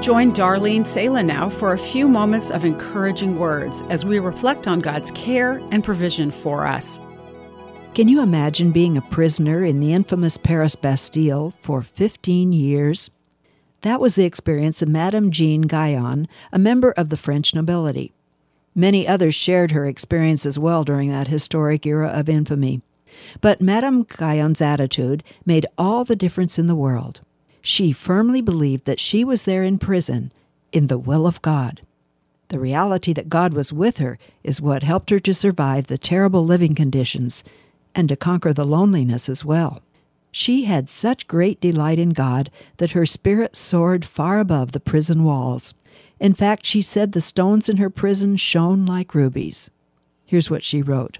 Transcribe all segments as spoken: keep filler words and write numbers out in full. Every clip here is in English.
Join Darlene Sala now for a few moments of encouraging words as we reflect on God's care and provision for us. Can you imagine being a prisoner in the infamous Paris Bastille for fifteen years? That was the experience of Madame Jeanne Guyon, a member of the French nobility. Many others shared her experience as well during that historic era of infamy. But Madame Guyon's attitude made all the difference in the world. She firmly believed that she was there in prison, in the will of God. The reality that God was with her is what helped her to survive the terrible living conditions and to conquer the loneliness as well. She had such great delight in God that her spirit soared far above the prison walls. In fact, she said the stones in her prison shone like rubies. Here's what she wrote.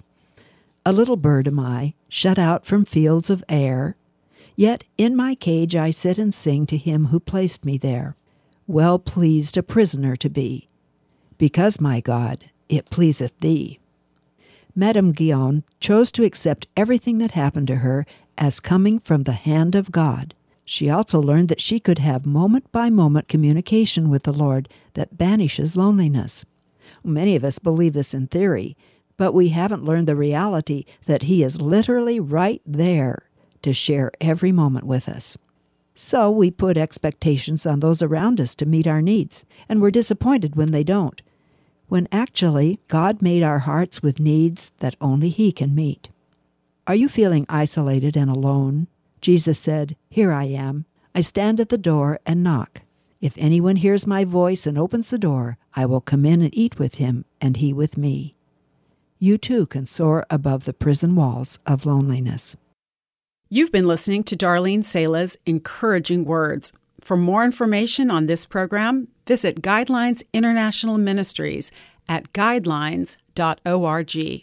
"A little bird am I, shut out from fields of air. Yet in my cage I sit and sing to him who placed me there, well pleased a prisoner to be, because, my God, it pleaseth thee." Madame Guyon chose to accept everything that happened to her as coming from the hand of God. She also learned that she could have moment-by-moment communication with the Lord that banishes loneliness. Many of us believe this in theory, but we haven't learned the reality that He is literally right there to share every moment with us. So we put expectations on those around us to meet our needs, and we're disappointed when they don't, when actually God made our hearts with needs that only He can meet. Are you feeling isolated and alone? Jesus said, "Here I am. I stand at the door and knock. If anyone hears my voice and opens the door, I will come in and eat with him, and he with me." You too can soar above the prison walls of loneliness. You've been listening to Darlene Sala's Encouraging Words. For more information on this program, visit Guidelines International Ministries at guidelines dot org.